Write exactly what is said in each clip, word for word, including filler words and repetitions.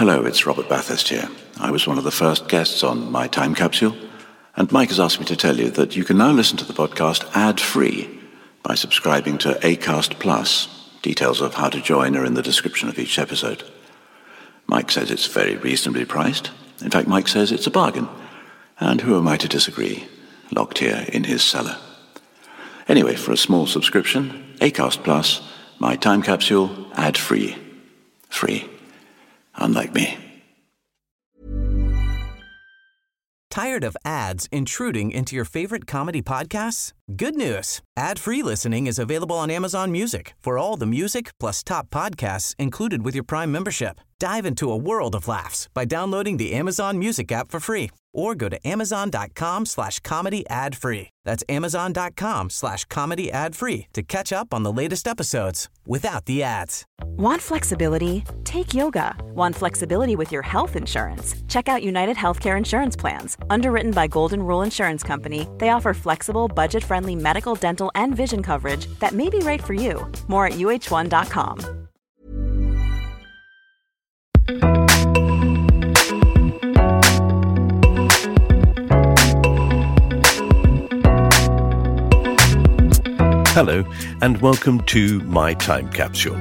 Hello, it's Robert Bathurst here. I was one of the first guests on My Time Capsule, and Mike has asked me to tell you that you can now listen to the podcast ad-free by subscribing to Acast Plus. Details of how to join are in the description of each episode. Mike says it's very reasonably priced. In fact, Mike says it's a bargain. And who am I to disagree? Locked here in his cellar. Anyway, for a small subscription, Acast Plus, My Time Capsule, ad-free. Free. Unlike me. Tired of ads intruding into your favorite comedy podcasts? Good news. Ad-free listening is available on Amazon Music for all the music plus top podcasts included with your Prime membership. Dive into a world of laughs by downloading the Amazon Music app for free or go to amazon.com slash comedy ad free. That's amazon.com slash comedy ad free to catch up on the latest episodes without the ads. Want flexibility? Take yoga. Want flexibility with your health insurance? Check out United Healthcare Insurance Plans. Underwritten by Golden Rule Insurance Company, they offer flexible, budget-friendly medical, dental, and vision coverage that may be right for you. More at U H one dot com. Hello, and welcome to My Time Capsule.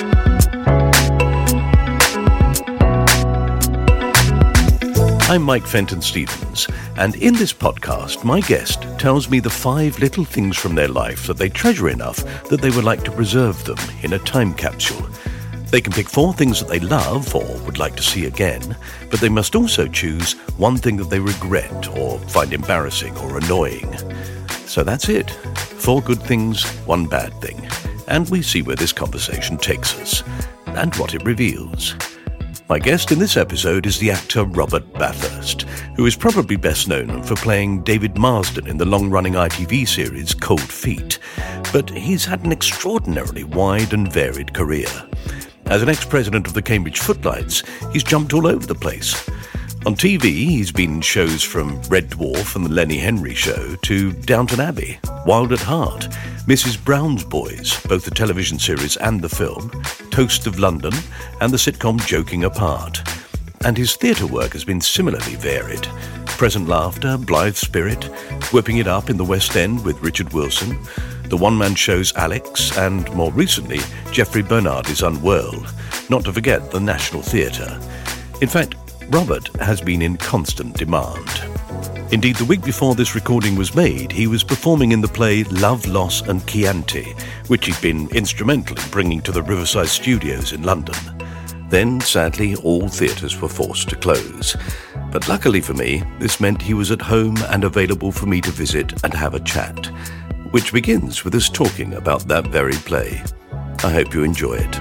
I'm Mike Fenton-Stevens, and in this podcast, my guest tells me the five little things from their life that they treasure enough that they would like to preserve them in a time capsule. They can pick four things that they love or would like to see again, but they must also choose one thing that they regret or find embarrassing or annoying. So that's it. Four good things, one bad thing. And we see where this conversation takes us and what it reveals. My guest in this episode is the actor Robert Bathurst, who is probably best known for playing David Marsden in the long-running I T V series Cold Feet. But he's had an extraordinarily wide and varied career. As an ex-president of the Cambridge Footlights, he's jumped all over the place. On T V, he's been in shows from Red Dwarf and the Lenny Henry Show to Downton Abbey, Wild at Heart, Missus Brown's Boys, both the television series and the film, Toast of London, and the sitcom Joking Apart. And his theatre work has been similarly varied. Present Laughter, Blithe Spirit, Whipping It Up in the West End with Richard Wilson, the one-man shows Alex, and more recently, Geoffrey Bernard is Unwell, not to forget the National Theatre. In fact, Robert has been in constant demand. Indeed, the week before this recording was made, he was performing in the play Love, Loss and Chianti, which he'd been instrumental in bringing to the Riverside Studios in London. Then, sadly, all theatres were forced to close. But luckily for me, this meant he was at home and available for me to visit and have a chat, which begins with us talking about that very play. I hope you enjoy it.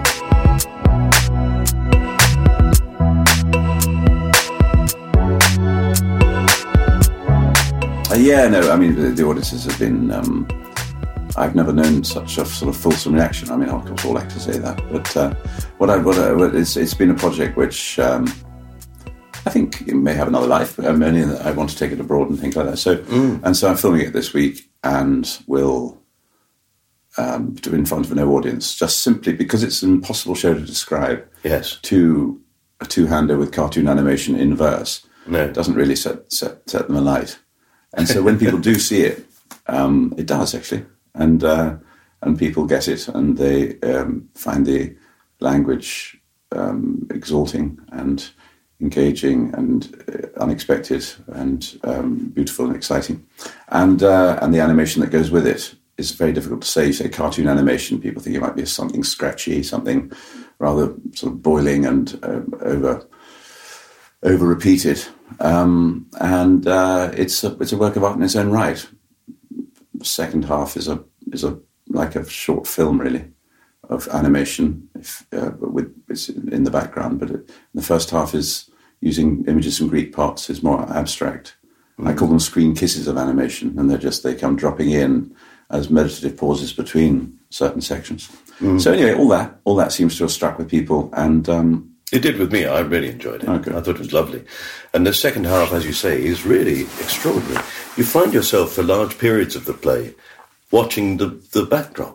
Uh, yeah, no, I mean, the, the audiences have been, um, I've never known such a sort of fulsome reaction. I mean, of course, all actors say that. But uh, what I, what I, what it's, it's been a project which um, I think it may have another life. Um, only that I want to take it abroad and things like that. So, mm. And so I'm filming it this week and will um, do it in front of no audience, just simply because it's an impossible show to describe. Yes. To a two-hander with cartoon animation in verse. No. It doesn't really set, set, set them alight. And so when people do see it, um, it does actually, and uh, and people get it, and they um, find the language um, exalting and engaging and uh, unexpected and um, beautiful and exciting, and uh, and the animation that goes with it is very difficult to say. You say cartoon animation, people think it might be something scratchy, something rather sort of boiling and uh, over. over repeated, um, and uh, it's a it's a work of art in its own right. The second half is a is a like a short film really of animation, if, uh, with it's in the background. But it, the first half is using images from Greek pots. Is more abstract. Mm-hmm. I call them screen kisses of animation, and they're just they come dropping in as meditative pauses between certain sections. Mm-hmm. So anyway, all that all that seems to have struck with people, and. Um, It did with me. I really enjoyed it. Okay. I thought it was lovely. And the second half, as you say, is really extraordinary. You find yourself for large periods of the play watching the, the backdrop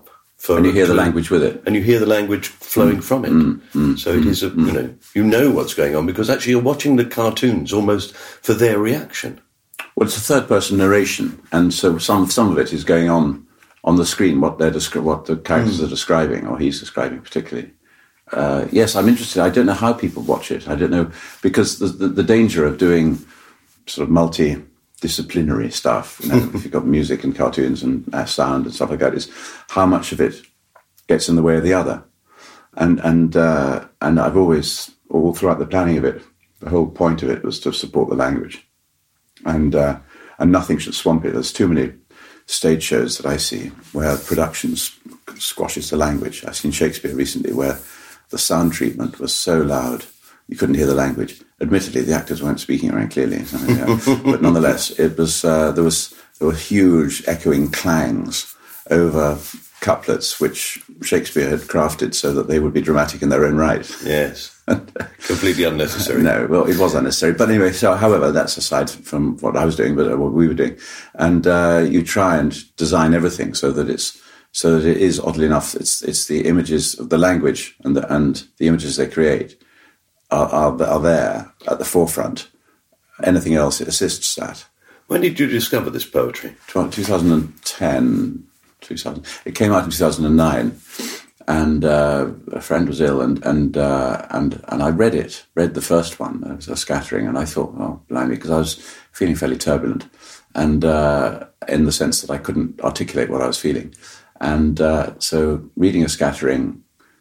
For, and you hear to, the language with it. And you hear the language flowing mm, from it. Mm, mm, so it mm, is, a, mm. you know, you know what's going on because actually you're watching the cartoons almost for their reaction. Well, it's a third-person narration, and so some some of it is going on on the screen, what they're descri- what the characters mm. are describing, or he's describing particularly. Uh, yes, I'm interested. I don't know how people watch it. I don't know, because the, the, the danger of doing sort of multi-disciplinary stuff, you know, if you've got music and cartoons and uh, sound and stuff like that, is how much of it gets in the way of the other. And and uh, and I've always, all throughout the planning of it, the whole point of it was to support the language. And uh, and nothing should swamp it. There's too many stage shows that I see where production squashes the language. I've seen Shakespeare recently where the sound treatment was so loud you couldn't hear the language. Admittedly, the actors weren't speaking very clearly, but nonetheless, it was uh, there was there were huge echoing clangs over couplets which Shakespeare had crafted so that they would be dramatic in their own right. Yes, completely unnecessary. No, well, it was unnecessary. But anyway, so however, that's aside from what I was doing, but what we were doing. And uh, you try and design everything so that it's so that it is, oddly enough, it's it's the images of the language and the, and the images they create are, are are there at the forefront. Anything else, it assists that. When did you discover this poetry? twenty ten. two thousand It came out in two thousand nine, and uh, a friend was ill, and and uh, and and I read it, read the first one. It was a scattering, and I thought, oh, blimey, because I was feeling fairly turbulent, and uh, in the sense that I couldn't articulate what I was feeling, and uh, so reading a scattering,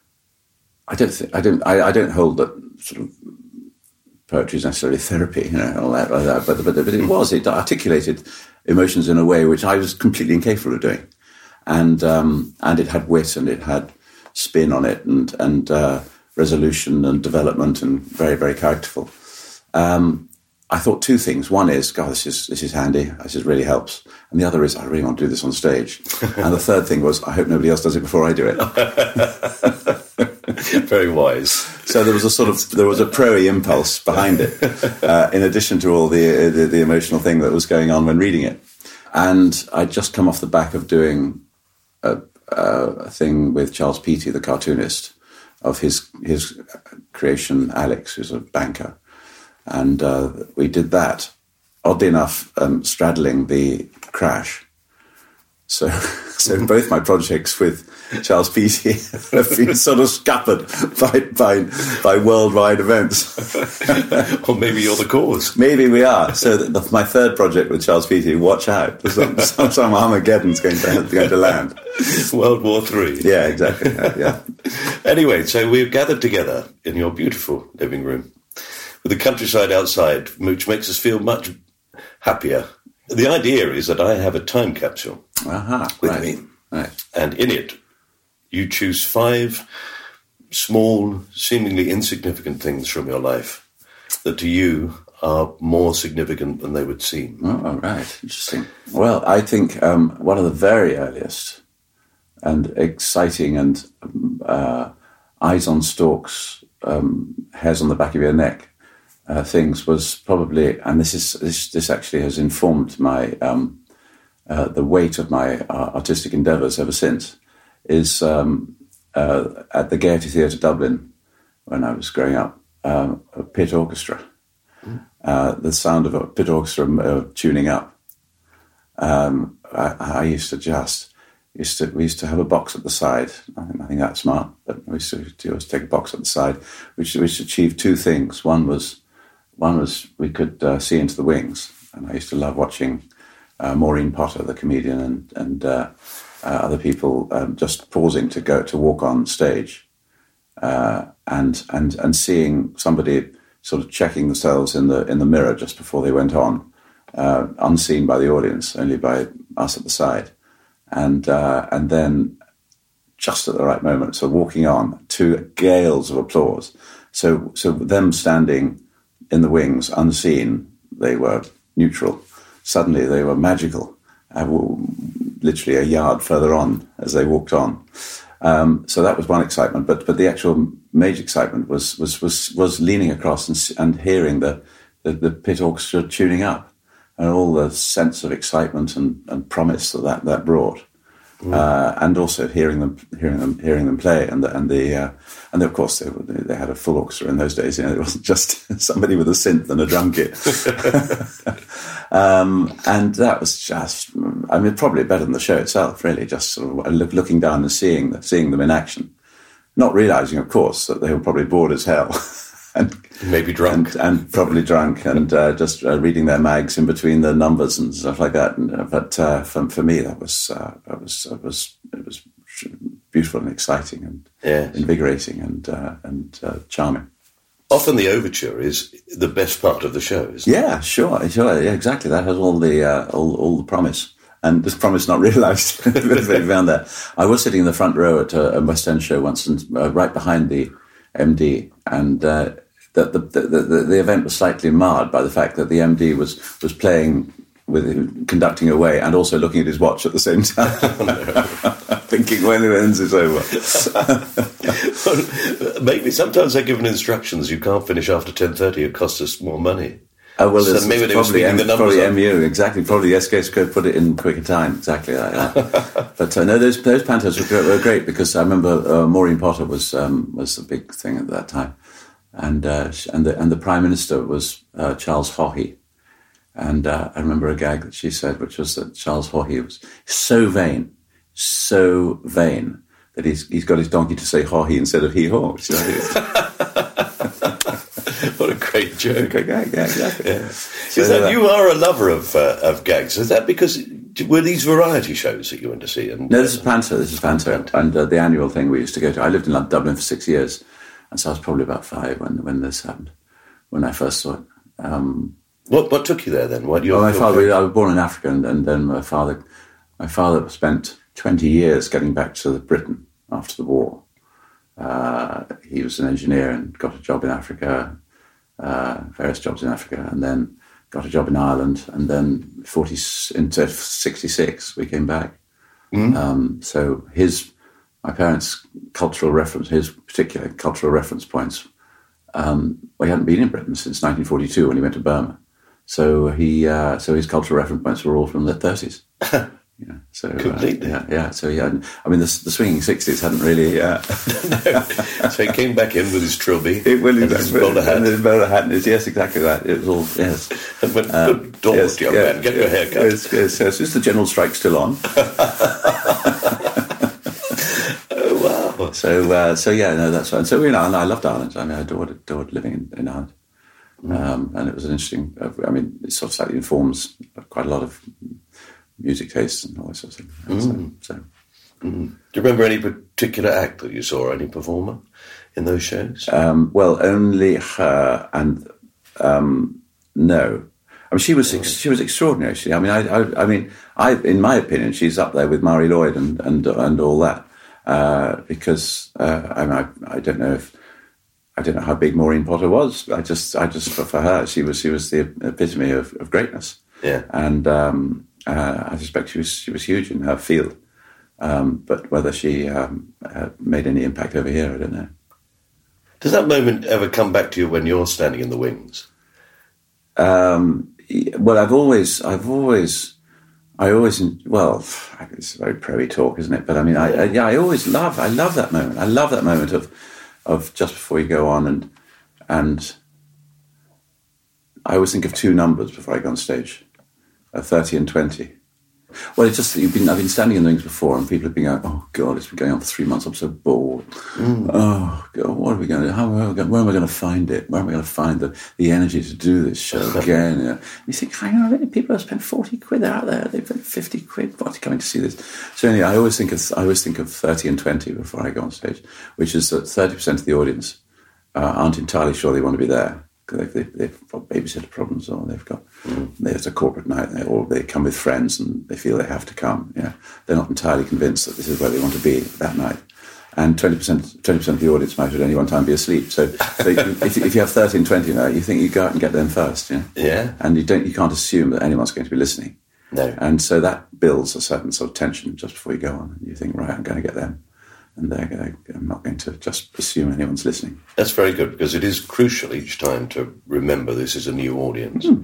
I don't think I don't I, I don't hold that sort of poetry is necessarily therapy, you know, all that, all that but, but but it was it articulated emotions in a way which I was completely incapable of doing. And um, and it had wit and it had spin on it and and uh, resolution and development and very very characterful. Um, I thought two things. One is, God, this is this is handy. This is really helps. And the other is, I really want to do this on stage. And the third thing was, I hope nobody else does it before I do it. Very wise. So there was a sort of there was a pro-y impulse behind it, uh, in addition to all the, the the emotional thing that was going on when reading it. And I'd just come off the back of doing A, a thing with Charles Peaty, the cartoonist, of his his creation, Alex, who's a banker. And uh, we did that, oddly enough, um, straddling the crash. So so both my projects with Charles Peaty have been sort of scuppered by, by, by worldwide events. Or maybe you're the cause. Maybe we are. So the, my third project with Charles Peaty, watch out. Some, some, some Armageddon's going to, going to land. World War Three. Yeah, exactly. Yeah. Anyway, so we've gathered together in your beautiful living room with the countryside outside, which makes us feel much happier. The idea is that I have a time capsule uh-huh, with right, me. Right. And in it, you choose five small, seemingly insignificant things from your life that to you are more significant than they would seem. Oh, right. Interesting. Well, I think um, one of the very earliest and exciting and uh, eyes on stalks, um, hairs on the back of your neck uh, things was probably, and this is this, this actually has informed my um, uh, the weight of my uh, artistic endeavours ever since, is um, uh, at the Gaiety Theatre Dublin when I was growing up, uh, a pit orchestra. Mm. Uh, the sound of a pit orchestra uh, tuning up. Um, I, I used to just used to we used to have a box at the side. I think I think that's smart, but we used to, to always take a box at the side, which which achieved two things. One was one was we could uh, see into the wings, and I used to love watching uh, Maureen Potter, the comedian, and and uh, uh, other people um, just pausing to go to walk on stage, uh, and and and seeing somebody sort of checking themselves in the in the mirror just before they went on, uh, unseen by the audience, only by us at the side, and uh, and then just at the right moment, so walking on to gales of applause. So so them standing in the wings, unseen, they were neutral. Suddenly they were magical, uh, literally a yard further on as they walked on. Um, so that was one excitement, but but the actual major excitement was was was, was leaning across and, and hearing the, the, the pit orchestra tuning up, and all the sense of excitement and, and promise that, that that brought. mm. uh, and also hearing them, hearing them, hearing them play, and the, and the uh, and of course they, they had a full orchestra in those days. You know, it wasn't just somebody with a synth and a drum kit. um, and that was just, I mean, probably better than the show itself. Really, just sort of look, looking down and seeing seeing them in action, not realizing, of course, that they were probably bored as hell. And maybe drunk, and, and probably drunk, and uh, just uh, reading their mags in between the numbers and stuff like that. And, uh, but uh, for for me, that was uh, that was it was it was beautiful and exciting and yes. invigorating and uh, and uh, charming. Often the overture is the best part of the show, isn't it? Yeah, sure, sure, yeah, exactly. That has all the uh, all all the promise. And this promise not realised. Found that. I was sitting in the front row at a, a West End show once, and uh, right behind the M D, and uh, the, the, the, the, the event was slightly marred by the fact that the M D was, was playing, with conducting away, and also looking at his watch at the same time, thinking when it ends it's over. Well, maybe sometimes they're given instructions, you can't finish after ten thirty, it costs us more money. Oh, well, so maybe they were speaking M- the numbers probably up. M U, exactly. Probably the S K S could put it in quicker time, exactly like that. But uh, no, those those pantos were, were great, because I remember uh, Maureen Potter was um, was a big thing at that time, and uh, and the and the Prime Minister was uh, Charles Haughey, and uh, I remember a gag that she said, which was that Charles Haughey was so vain, so vain that he's he's got his donkey to say Haughey instead of hee haw. What a great joke. Great gag, yeah, exactly. Yeah. So is that, uh, you are a lover of uh, of gags. Is that because, were these variety shows that you went to see? And, no, this is Panto, this is Panto. Panto. And uh, the annual thing we used to go to. I lived in Dublin for six years, and so I was probably about five when, when this happened, when I first saw it. Um, what what took you there then? Why do you well, my father, I was born in Africa, and, and then my father, my father spent twenty years getting back to Britain after the war. Uh, he was an engineer and got a job in Africa, uh, various jobs in Africa, and then got a job in Ireland, and then forty into sixty-six we came back. Mm. Um, so his, my parents' cultural reference, his particular cultural reference points, um, well, he hadn't been in Britain since nineteen forty-two when he went to Burma. So he, uh, so his cultural reference points were all from the thirties. Yeah, so completely. Uh, yeah, yeah. So yeah, I mean, the, the swinging sixties hadn't really. Uh... no. So he came back in with his trilby, it, well, and his bowler hat, and his bowler hat. And his, yes, exactly that. It was all yes. And went, um, good dog, yes, young yeah, man, get yeah, your hair cut. Yes, yes, yes. Is the general strike still on? Oh wow! So, uh, so yeah, no, that's fine. So you know, and I loved Ireland. I mean, I adored adored living in, in Ireland, mm. um, and it was an interesting. Uh, I mean, it sort of slightly informs quite a lot of music tastes and all that sort of thing. Mm. So, so. Mm. Do you remember any particular act that you saw, or any performer in those shows? Um, well, only her, and um, no. I mean, she was ex- she was extraordinary. Actually, I mean, I, I, I mean, I, in my opinion, she's up there with Marie Lloyd and and and all that, uh, because uh, I, mean, I I don't know if. I don't know how big Maureen Potter was. I just, I just for her, she was, she was the epitome of, of greatness. Yeah, and. Um, Uh, I suspect she was she was huge in her field, um, but whether she um, uh, made any impact over here, I don't know. Does that moment ever come back to you when you're standing in the wings? Um, well, I've always, I've always, I always, well, it's very pro-y talk, isn't it? But I mean, I, I, yeah, I always love, I love that moment. I love that moment of, of just before you go on, and and I always think of two numbers before I go on stage. thirty and twenty. Well, it's just that you've been, I've been standing in the wings before, and people have been going, oh, God, it's been going on for three months. I'm so bored. Mm. Oh, God, what are we going to do? How, where, where am I going to find it? Where am I going to find the, the energy to do this show again? You know? You think, hang on a minute, people have spent forty quid out there. They've spent fifty quid. What's coming to see this? So anyway, I always think of, I always think of thirty and twenty before I go on stage, which is that thirty percent of the audience uh, aren't entirely sure they want to be there. They've, they've, they've got babysitter problems, or they've got mm. there's a corporate night, or they come with friends and they feel they have to come. Yeah, they're not entirely convinced that this is where they want to be that night. And twenty percent, twenty percent of the audience might at any one time be asleep. So, so if, if you have thirty and twenty now, you think you go out and get them first. Yeah, yeah. And you don't, you can't assume that anyone's going to be listening. No. And so that builds a certain sort of tension just before you go on. And you think, right, I'm going to get them. And they're going to, I'm not going to just assume anyone's listening. That's very good, because it is crucial each time to remember this is a new audience. Mm.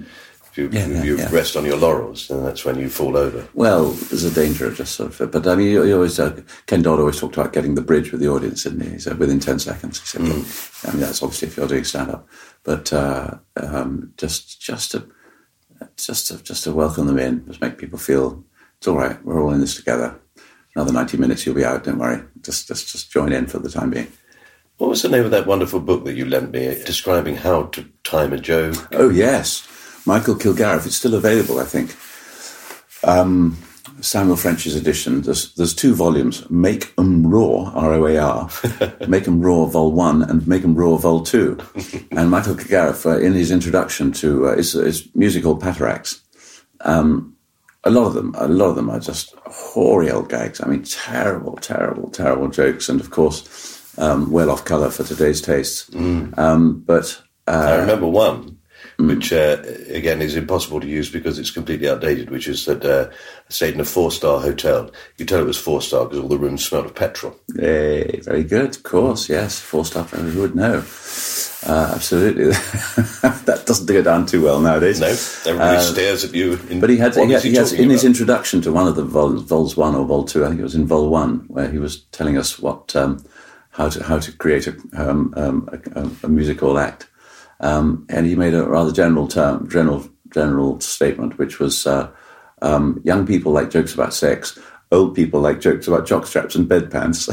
If you, yeah, if yeah, you yeah. rest on your laurels, then that's when you fall over. Well, there's a danger of just sort of... But I mean, you, you always... Uh, Ken Dodd always talked about getting the bridge with the audience, didn't he? He said within ten seconds. He said, mm. I mean, that's obviously if you're doing stand-up. But uh, um, just just to, just, to, just to welcome them in, just make people feel, it's all right, we're all in this together. Another ninety minutes, you'll be out, don't worry. Just, just, just join in for the time being. What was the name of that wonderful book that you lent me, describing how to time a joke? Oh, yes. Michael Kilgarriff. It's still available, I think. Um, Samuel French's edition. There's, there's two volumes. Make 'em Raw, R O A R. Make 'em Raw, Vol one, and Make 'em Raw, Vol two. And Michael Kilgarriff, uh, in his introduction to uh, his, his music called Pataracts, um, a lot of them, a lot of them are just hoary old gags. I mean, terrible, terrible, terrible jokes. And, of course... Um, well off colour for today's tastes. Mm. Um, but uh, I remember one, mm. which uh, again is impossible to use because it's completely outdated, which is that uh, I stayed in a four-star hotel. You tell it was four-star because all the rooms smelled of petrol. Hey, very good, of course, yes. Four-star, who would know? Uh, absolutely. That doesn't go down too well nowadays. No, everybody uh, stares at you. In, but he had, he had, he he has, in about? his introduction to one of the vols, Vols one or Vol two, I think it was in Vol one, where he was telling us what... Um, how to how to create a, um, um, a, a musical act, um, and he made a rather general term, general general statement, which was uh, um, young people like jokes about sex, old people like jokes about jockstraps and bedpans.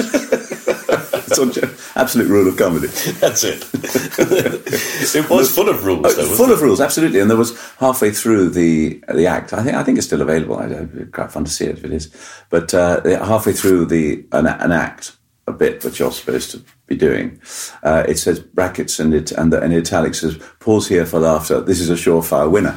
It's absolute rule of comedy. That's it. It was full of rules, though. Uh, full it? of rules, absolutely. And there was halfway through the the act. I think I think it's still available. It'd be quite fun to see it if it is. But uh, halfway through the an, an act. A bit that you're supposed to be doing. Uh, it says brackets and it and the, and italics says pause here for laughter. This is a surefire winner.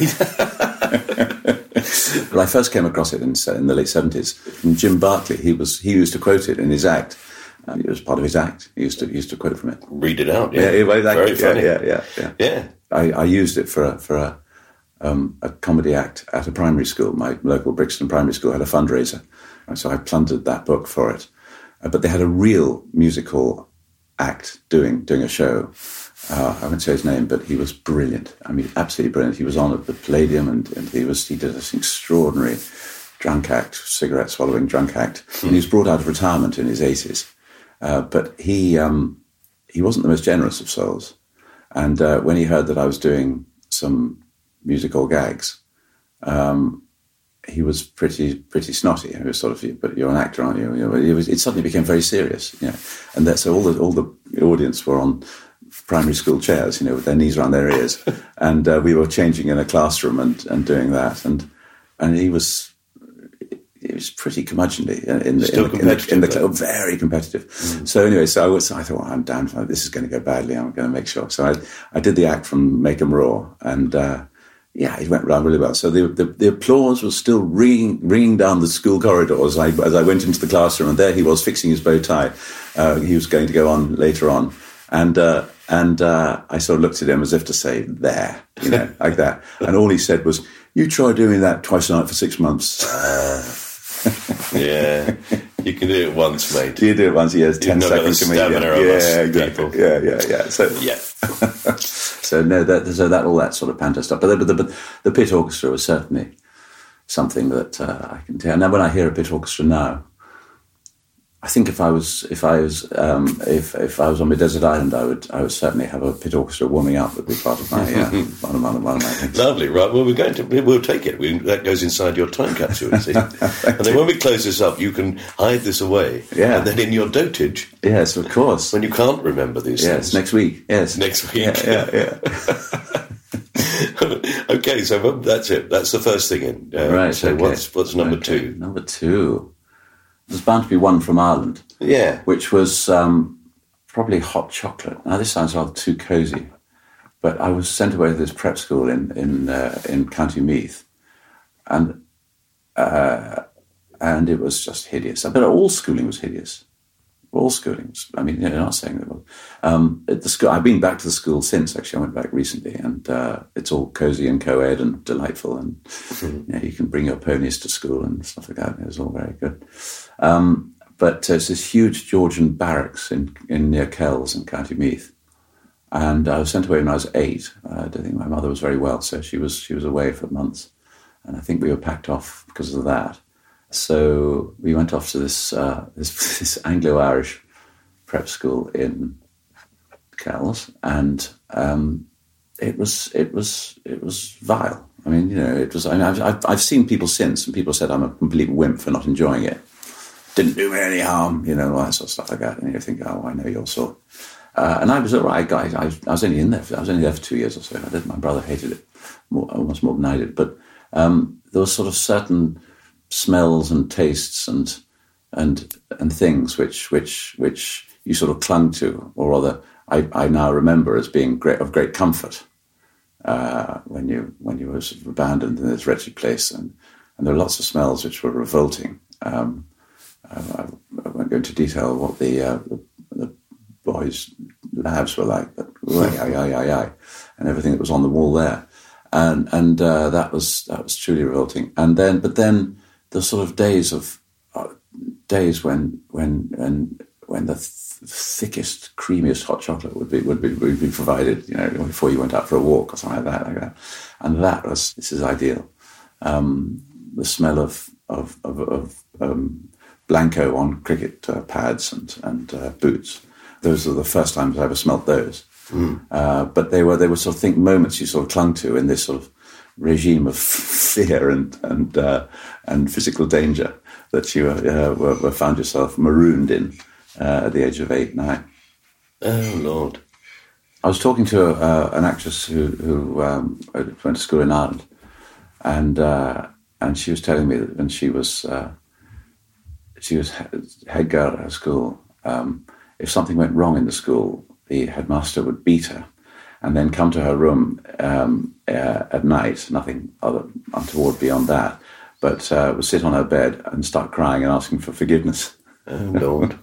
Well, I first came across it in, in the late seventies from Jim Barclay. He was he used to quote it in his act. Uh, it was part of his act. He used to he used to quote from it. Read it out. Yeah, yeah, yeah very yeah, funny. Yeah, yeah, yeah. yeah. I, I used it for a, for a um, a comedy act at a primary school. My local Brixton primary school had a fundraiser, and so I plundered that book for it. But they had a real musical act doing doing a show. Uh, I won't say his name, but he was brilliant. I mean, absolutely brilliant. He was on at the Palladium, and, and he was he did this extraordinary drunk act, cigarette swallowing drunk act. Hmm. And he was brought out of retirement in his eighties. Uh, but he um, he wasn't the most generous of souls. And uh, when he heard that I was doing some musical gags, um, he was pretty pretty snotty. He was sort of, but you're an actor, aren't you? you know, it, was, it suddenly became very serious, you know. And that, so all the all the audience were on primary school chairs, you know, with their knees around their ears, and uh, we were changing in a classroom and, and doing that. And and he was he was pretty curmudgeonly in the Still in the, in the, in the, though. very competitive. Mm. So anyway, so I was I thought, well, I'm damned, this is going to go badly. I'm going to make sure. So I I did the act from Make 'em Raw, and. Uh, Yeah, it went round really well. So the, the the applause was still ringing ringing down the school corridors as I, as I went into the classroom, and there he was fixing his bow tie. Uh, he was going to go on later on, and uh, and uh, I sort of looked at him as if to say, "There," you know, like that. And all he said was, "You try doing that twice a night for six months." Uh, yeah, you can do it once, mate. Do you do it once? Yes, ten seconds comedian. Yeah, exactly. People. Yeah, yeah, yeah. So yeah. So no, that, so that all that sort of panto stuff. But the, but the, the pit orchestra was certainly something that uh, I can tell. Now, when I hear a pit orchestra now, I think if I was if I was um, if if I was on my desert island, I would I would certainly have a pit orchestra warming up. Would be part of my uh, one of my one of my things. Lovely, right? Well, we're going to we'll take it. We, that goes inside your time capsule, you see. And then when we close this up, you can hide this away. Yeah. And then in your dotage, yes, of course. When you can't remember these yes, things, next week. Yes, next week. Yeah, yeah. yeah. Okay, so that's it. That's the first thing in. Uh, right. So okay. what's what's number okay. two? Number two. There's bound to be one from Ireland. Yeah. Which was um, probably hot chocolate. Now, this sounds rather too cosy, but I was sent away to this prep school in in, uh, in County Meath, and uh, and it was just hideous. But all schooling was hideous. All schooling. Was, I mean, you're not saying that. Um, at the school, I've been back to the school since. Actually, I went back recently, and uh, it's all cozy and co-ed and delightful, and mm-hmm. you know, you can bring your ponies to school and stuff like that. It was all very good. Um, but uh, it's this huge Georgian barracks in, in near Kells in County Meath, And I was sent away when I was eight. I don't think my mother was very well, so she was she was away for months. And I think we were packed off because of that. So we went off to this uh, this, this Anglo-Irish prep school in Kells, and um, it was it was it was vile. I mean, you know, it was. I mean, I've I've seen people since, and people said I'm a complete wimp for not enjoying it. Didn't do me any harm, you know, all that sort of stuff like that. And you think, oh, I know your sort. Uh, and I was all right. I, I, I was only in there. For, I was only there for two years or so. I did. My brother hated it more, almost more than I did. But um, there were sort of certain smells and tastes and and and things which which which you sort of clung to, or rather, I, I now remember as being great of great comfort uh, when you when you were sort of abandoned in this wretched place. And and there were lots of smells which were revolting. Um, I, I won't go into detail what the, uh, the the boys' labs were like, but aye, aye, aye, aye, and everything that was on the wall there, and and uh, that was that was truly revolting. And then, but then the sort of days of uh, days when when when when the th- thickest, creamiest hot chocolate would be would be would be provided, you know, before you went out for a walk or something like that, like that, and that was this is ideal. Um, the smell of of of, of um, Blanco on cricket uh, pads and and uh, boots. Those are the first times I ever smelt those. Mm. Uh, but they were they were sort of think moments you sort of clung to in this sort of regime of fear and and uh, and physical danger that you uh, were, were found yourself marooned in uh, at the age of eight, nine. Oh Lord! I was talking to uh, an actress who who um, went to school in Ireland, and uh, and she was telling me that when she was uh, she was head girl at her school. Um, if something went wrong in the school, the headmaster would beat her and then come to her room um, uh, at night, nothing other untoward beyond that, but uh, would sit on her bed and start crying and asking for forgiveness. Oh, Lord.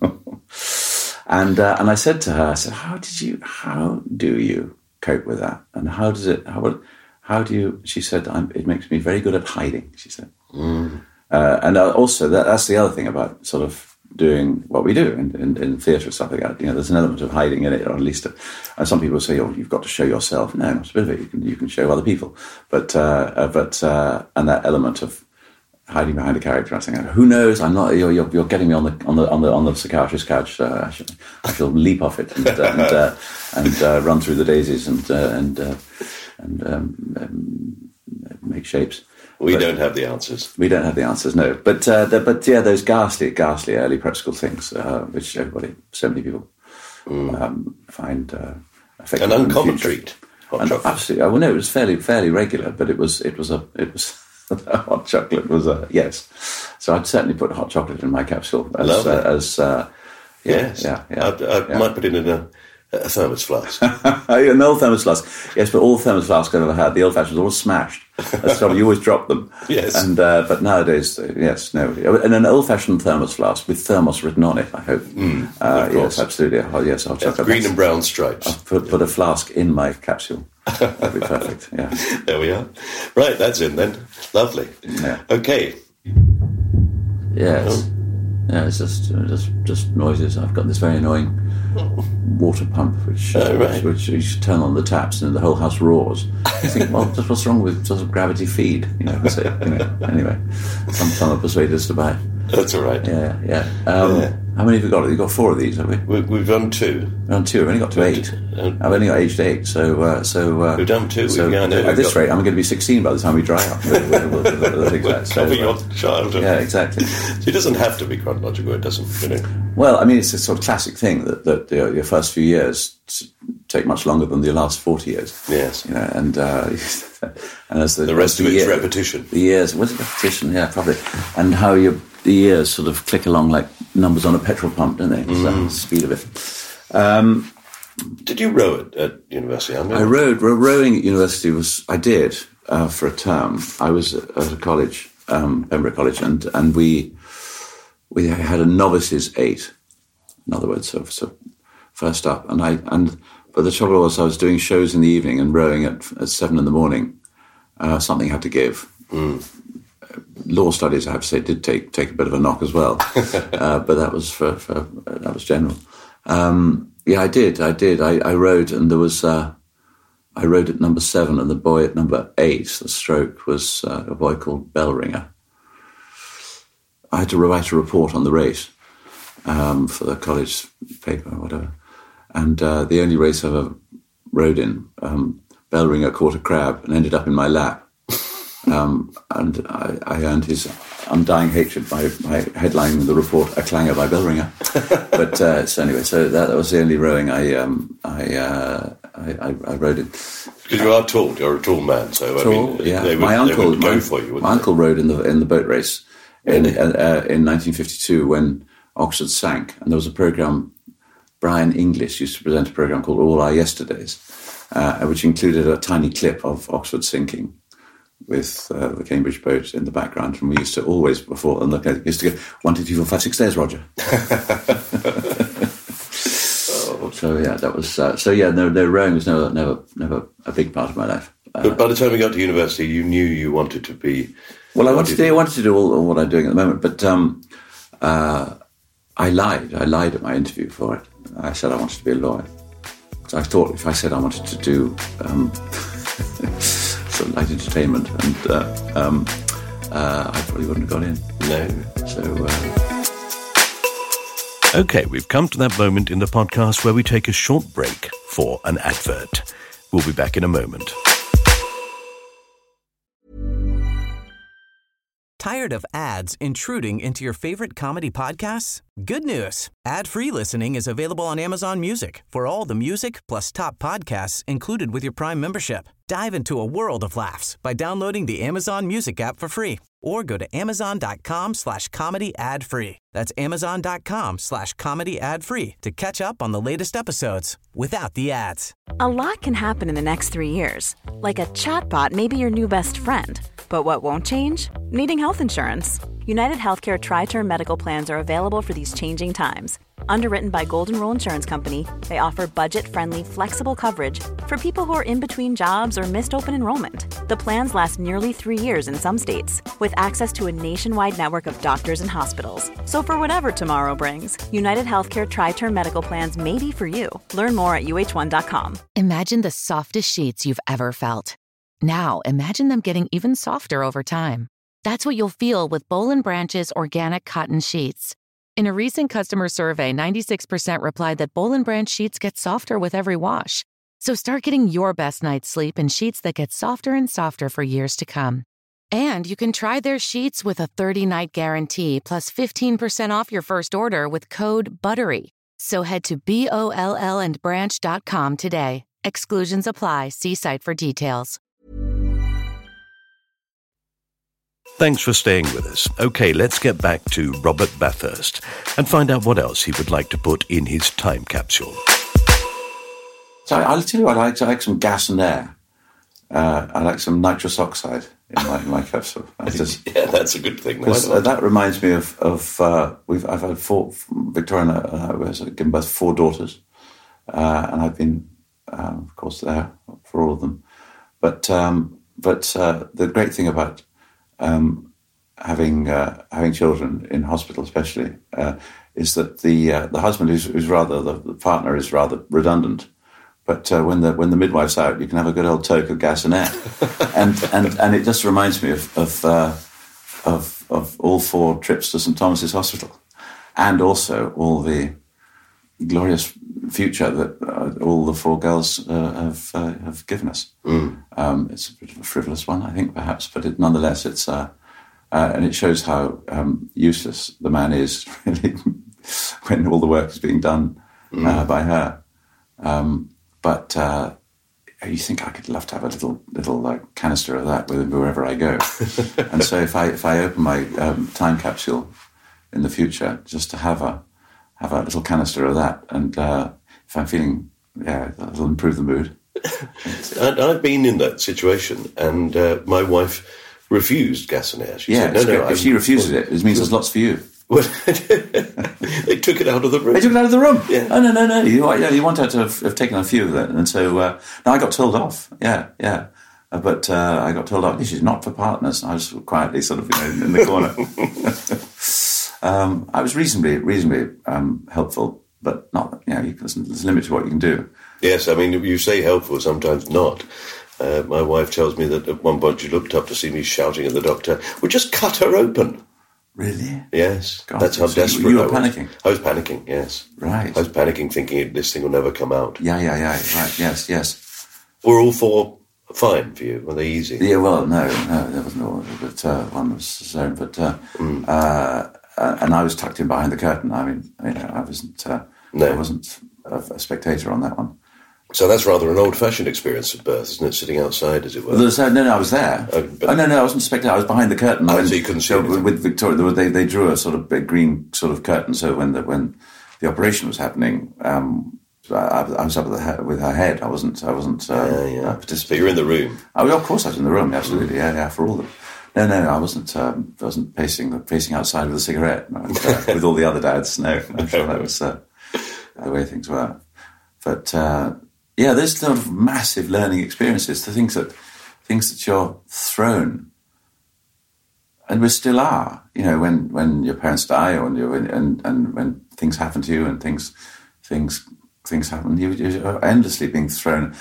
and uh, and I said to her, I said, how did you, how do you cope with that? And how does it, how, how do you, she said, I'm, it makes me very good at hiding, she said. Mm. Uh, and also, that, that's the other thing about sort of doing what we do in, in, in theatre and stuff like that. You know, there's an element of hiding in it, or at least, a, and some people say, "Oh, you've got to show yourself." No, not a bit of it. You can you can show other people, but uh, uh, but uh, and that element of hiding behind a character. I think, who knows? I'm not. You're, you're, you're getting me on the on the on the on the psychiatrist's couch. Uh, I, shall, I shall leap off it and uh, and, uh, and uh, run through the daisies and uh, and uh, and um, um, make shapes. We but don't have the answers. We don't have the answers, no. But uh, the, but yeah, those ghastly, ghastly early prep school things, uh, which everybody, so many people mm. um, find uh, effective. An uncommon treat. Hot chocolate. Absolutely. Well, no, it was fairly fairly regular, but it was it was a it was hot chocolate was a yes. So I'd certainly put hot chocolate in my capsule as Love uh, it. as uh, yeah, yes. Yeah, yeah. I, I yeah. might put it in a. A thermos flask. An old thermos flask. Yes, but all thermos flasks I've ever had, the old fashions, all smashed. That's trouble. You always drop them. Yes. And uh, but nowadays, uh, yes, no. And an old-fashioned thermos flask with thermos written on it, I hope. Mm, uh, of yes, absolutely. Oh, yes, I'll check yeah, green and brown stripes. I'll put, put a flask in my capsule. That'd be perfect. Yeah. There we are. Right, that's in then. Lovely. Yeah. Okay. Yes. Oh. Yeah, it's just, uh, just just noises. I've got this very annoying water pump, which, uh, oh, right. which, which you should turn on the taps and the whole house roars. You think, well, just what's wrong with sort of gravity feed? You know, so, you know. Anyway, some plumber persuaded us to buy it. That's all right. Yeah, yeah. Um, yeah. How many have we got? We've got four of these, have we? we we've done two. We've done two. We've only got to eight. Um, I've only got aged eight, so uh, so uh, we've done two. So we've, yeah, no, at we've this got... rate, I'm going to be sixteen by the time we dry up. We'll, we'll, we'll, we'll, we'll, we'll so, cover uh, your child. Yeah, exactly. So it doesn't have to be chronological. It doesn't, you know. Well, I mean, it's a sort of classic thing that that your, your first few years take much longer than the last forty years. Yes. You know, and uh, and as the, the rest the of it's year, repetition. The years, what's it, repetition? Yeah, probably. And how your the years sort of click along like numbers on a petrol pump, don't they? Mm. The speed of it. Um, did you row at, at university? I, I rowed. Rowing at university was I did uh, for a term. I was at a college, um, Pembroke College, and and we we had a novices eight. In other words, so, so first up, and I and but the trouble was I was doing shows in the evening and rowing at, at seven in the morning. Uh, something had to give. Mm. Law studies, I have to say, did take take a bit of a knock as well, uh, but that was for, for uh, that was general. Um, Yeah, I did. I did. I, I rode, and there was. Uh, I rode at number seven, and the boy at number eight, the stroke, was uh, a boy called Bellringer. I had to write a report on the race um, for the college paper or whatever, and uh, the only race I ever rode in, um, Bellringer caught a crab and ended up in my lap, um, and I, I earned his undying hatred by, by headlining the report "A Clanger by Bellringer." But uh, so anyway, so that, that was the only rowing I um, I, uh, I, I I rode in. Because you are tall, you're a tall man, so tall, I mean, yeah. They would, my uncle, they would go my, for you. My they? uncle rode in the in the boat race in uh, in nineteen fifty-two when Oxford sank, and there was a program. Brian Inglis used to present a program called All Our Yesterdays, uh, which included a tiny clip of Oxford sinking, with uh, the Cambridge boat in the background, and we used to always before and look at it, used to go one, two, three, four, five, six stairs, Roger. oh, so yeah, that was uh, so yeah. No, no, rowing was never, never, never a big part of my life. Uh, but by the time you got to university, you knew you wanted to be. Well, I wanted to, I wanted to do all, all what I'm doing at the moment, but um, uh, I lied. I lied at my interview for it. I said I wanted to be a lawyer. So I thought if I said I wanted to do. Um, sort of light entertainment, and uh, um, uh, I probably wouldn't have got in. No. So. Uh... Okay, we've come to that moment in the podcast where we take a short break for an advert. We'll be back in a moment. Tired of ads intruding into your favorite comedy podcasts? Good news. Ad-free listening is available on Amazon Music for all the music plus top podcasts included with your Prime membership. Dive into a world of laughs by downloading the Amazon Music app for free or go to amazon.com slash comedy ad free. That's amazon.com slash comedy ad free to catch up on the latest episodes without the ads. A lot can happen in the next three years. Like a chatbot may be your new best friend. But what won't change? Needing health insurance. United Healthcare Tri-Term Medical Plans are available for these changing times. Underwritten by Golden Rule Insurance Company, they offer budget-friendly, flexible coverage for people who are in between jobs or missed open enrollment. The plans last nearly three years in some states, with access to a nationwide network of doctors and hospitals. So for whatever tomorrow brings, United Healthcare Tri-Term Medical Plans may be for you. Learn more at U H one dot com. Imagine the softest sheets you've ever felt. Now imagine them getting even softer over time. That's what you'll feel with Boll and Branch's organic cotton sheets. In a recent customer survey, ninety-six percent replied that Boll and Branch sheets get softer with every wash. So start getting your best night's sleep in sheets that get softer and softer for years to come. And you can try their sheets with a thirty-night guarantee plus fifteen percent off your first order with code BUTTERY. So head to B O L L and branch dot com today. Exclusions apply. See site for details. Thanks for staying with us. Okay, let's get back to Robert Bathurst and find out what else he would like to put in his time capsule. So I'll tell you what, I like, I like some gas and air. Uh, I like some nitrous oxide in my, in my capsule. I just, yeah, that's a good thing. Because uh, that reminds me of, of uh, we've I've had four, Victoria uh, has given birth four daughters, uh, and I've been, uh, of course, there for all of them. But um, but uh, the great thing about Um, having uh, having children in hospital, especially, uh, is that the uh, the husband who's, who's rather the, the partner is rather redundant, but uh, when the when the midwife's out, you can have a good old toke of gas and air, and and and it just reminds me of of, uh, of of all four trips to St Thomas's Hospital, and also all the glorious future that uh, all the four girls uh, have uh, have given us. Mm. Um, it's a bit of a frivolous one, I think, perhaps, but it, nonetheless, it's uh, uh, and it shows how um, useless the man is really when all the work is being done mm. uh, by her. Um, but uh, you think I could love to have a little little like canister of that with wherever I go, and so if I if I open my um, time capsule in the future, just to have a have a little canister of that, and uh, if I'm feeling, yeah, it'll improve the mood. And I've been in that situation, and uh, my wife refused gas and air. She yeah, said, no, no, if I'm, she refuses it, it means there's lots for you. Well, they took it out of the room. They took it out of the room. Yeah. Oh, no, no, no. You, yeah, you want her to have, have taken a few of it, and so uh, no, I got told off. Yeah, yeah. Uh, but uh, I got told off. This is not for partners. And I was quietly sort of, you know, in the corner. um, I was reasonably, reasonably um, helpful but not, you know, you can, there's a limit to what you can do. Yes, I mean, you say helpful, sometimes not. Uh, my wife tells me that at one point she looked up to see me shouting at the doctor, "Well, just cut her open." Really? Yes. God, that's how so desperate you were I was. panicking? I was panicking, yes. Right. I was panicking, thinking this thing will never come out. Yeah, yeah, yeah, right, yes, yes. Were all four fine for you? Were they easy? Yeah, well, no, no, there wasn't all, but uh, one was cesarean, but, uh, mm. uh, uh, and I was tucked in behind the curtain. I mean, you know, I wasn't, uh, no. I wasn't a, a spectator on that one. So that's rather an old-fashioned experience of birth, isn't it? Sitting outside, as it were. Well, no, no, I was there. Oh, but, oh no, no, I wasn't a spectator. I was behind the curtain. Oh, when, so you couldn't see so with Victoria, they they drew a sort of big green sort of curtain. So when the when the operation was happening, um, I, I was up with her, with her head. I wasn't. I wasn't. Um, yeah, yeah. Uh, participating. But you're in the room. Oh, well, of course, I was in the room. Absolutely, yeah, yeah. For all the. No, no, I wasn't. Um, I wasn't pacing pacing outside with a cigarette and, uh, with all the other dads. No, I'm sure that was uh, the way things were. But. Uh, Yeah, there's sort of massive learning experiences, the things that things that you're thrown, and we still are. You know, when, when your parents die, or when you and and when things happen to you, and things things things happen, you, you're endlessly being thrown,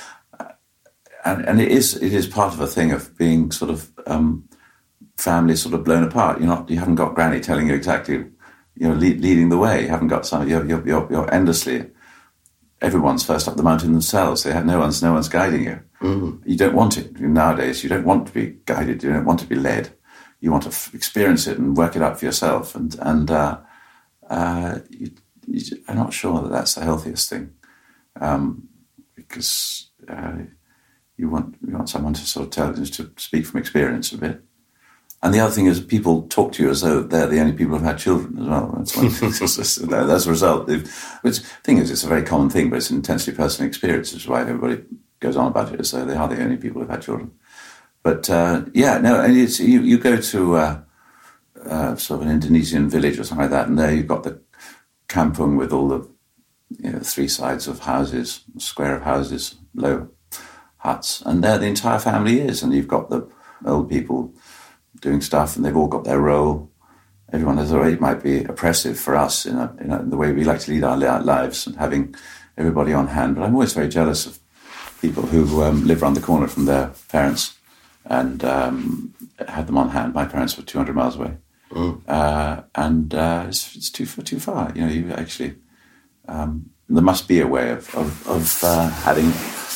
and and it is it is part of a thing of being sort of um, family sort of blown apart. You're not you haven't got Granny telling you exactly, you know, lead, leading the way. You haven't got some. You're you're you're, you're endlessly. Everyone's first up the mountain themselves. They have no one's no one's guiding you. Mm. You don't want it nowadays. You don't want to be guided. You don't want to be led. You want to f- experience it and work it out for yourself. And and uh, uh, you, you, I'm not sure that that's the healthiest thing, um, because uh, you want you want someone to sort of tell to speak from experience a bit. And the other thing is, people talk to you as though they're the only people who've had children as well. That's one thing. As a result, which the thing is, it's a very common thing, but it's an intensely personal experience, which is why everybody goes on about it as though they are the only people who've had children. But uh, yeah, no, and it's, you, you go to uh, uh, sort of an Indonesian village or something like that, and there you've got the kampung with all the, you know, three sides of houses, square of houses, low huts, and there the entire family is, and you've got the old people doing stuff, and they've all got their role. Everyone has a role. It might be oppressive for us in, a, in, a, in the way we like to lead our lives and having everybody on hand. But I'm always very jealous of people who um, live around the corner from their parents and um, had them on hand. My parents were two hundred miles away. Mm. Uh, and uh, it's, it's too too far. You know, you actually, um, there must be a way of, of, of uh, having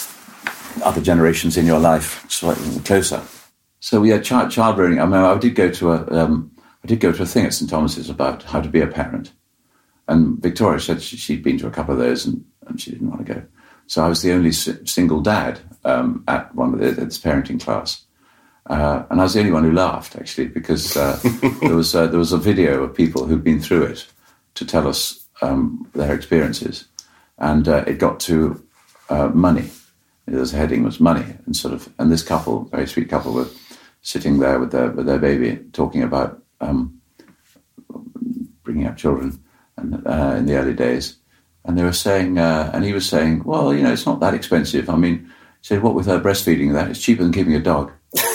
other generations in your life slightly closer. So we had child, child rearing. I mean, I did go to a, um, I did go to a thing at St Thomas's about how to be a parent, and Victoria said she, she'd been to a couple of those, and, and she didn't want to go. So I was the only si- single dad um, at one of the, this parenting class, uh, and I was the only one who laughed actually, because uh, there was uh, there was a video of people who'd been through it to tell us um, their experiences, and uh, it got to uh, money. The heading was money, and sort of, and this couple, very sweet couple, were sitting there with their with their baby, talking about um, bringing up children, and uh, in the early days, and they were saying, uh, and he was saying, well, you know, it's not that expensive. I mean, he said, what with her breastfeeding, that it's cheaper than keeping a dog.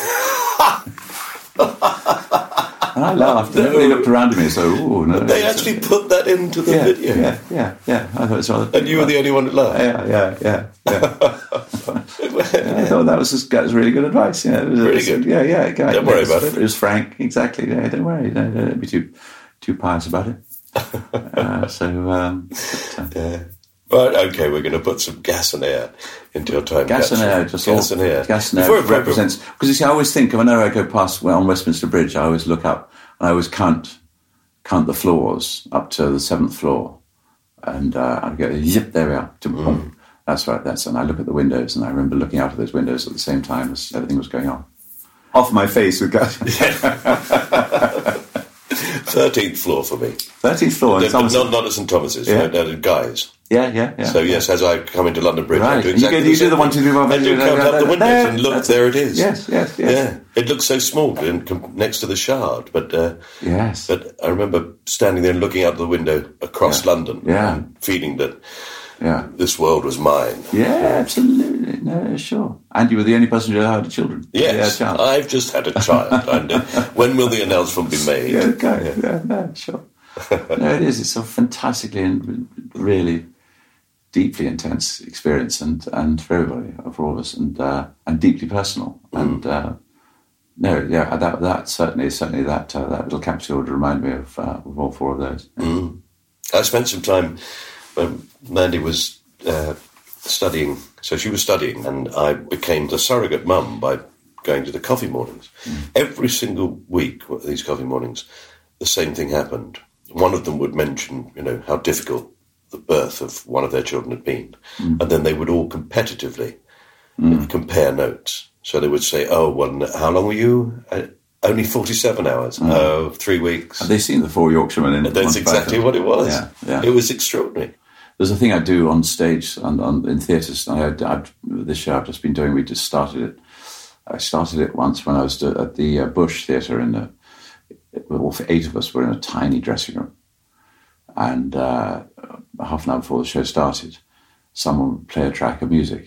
And I laughed. No. Everybody looked around at me, so, oh, no. They actually put that into the yeah, video. Yeah, yeah, yeah. I thought so. And you were the only one that laughed. Yeah, yeah, yeah. yeah. yeah I thought that was, just, that was really good advice. Yeah, it was, really it was, good. Yeah, yeah. It, don't it worry was, about it. It was frank, exactly. Yeah, don't worry. Don't, don't be too too pious about it. uh, so, um, but, uh, yeah. Right, okay, we're going to put some gas and air into your time gas capsule. and air, just gas all, and air. Gas and air represents, because you see, I always think, whenever I go past well, on Westminster Bridge, I always look up and I always count count the floors up to the seventh floor, and uh, I go, yep, there we are. Mm. That's right. That's and I look at the windows, and I remember looking out of those windows at the same time as everything was going on. Off my face with gas. Thirteenth floor for me. Thirteenth floor. No, not, not at St Thomas's. Yeah. Right, at Guy's. Yeah, yeah, yeah. So yes, yeah. as I come into London Bridge, right. I do exactly you, go, you the do the one, two, three, four, I do five, come up the windows there, and look. There it is. Yes, yes, yes. Yeah, it looks so small and com- next to the Shard, but uh, yes. But I remember standing there and looking out the window across yeah. London, yeah, and feeling that yeah. this world was mine. Yeah, absolutely. No, sure. And you were the only person who had children. Yes, yeah, I've just had a child. And uh, when will the announcement be made? Yeah, okay. Yeah, yeah, yeah sure. No, it is. It's a fantastically and really deeply intense experience, and, and for everybody, for all of us, and uh, and deeply personal. Mm. And uh, no, yeah, that that certainly certainly that uh, that little capsule would remind me of, uh, of all four of those. Mm. I spent some time when Mandy was uh, studying. So she was studying, and I became the surrogate mum by going to the coffee mornings. Mm. Every single week, these coffee mornings, the same thing happened. One of them would mention, you know, how difficult the birth of one of their children had been. Mm. And then they would all competitively mm. compare notes. So they would say, oh, well, how long were you? Uh, only forty-seven hours. Mm. Oh, three weeks. Have they seen the Four Yorkshiremen in That's exactly what it was. Yeah, yeah. It was extraordinary. There's a thing I do on stage on, on, in theatres. I, I, this show I've just been doing, we just started it. I started it once when I was at the uh, Bush Theatre in the, all eight of us were in a tiny dressing room. And uh, half an hour before the show started, someone would play a track of music.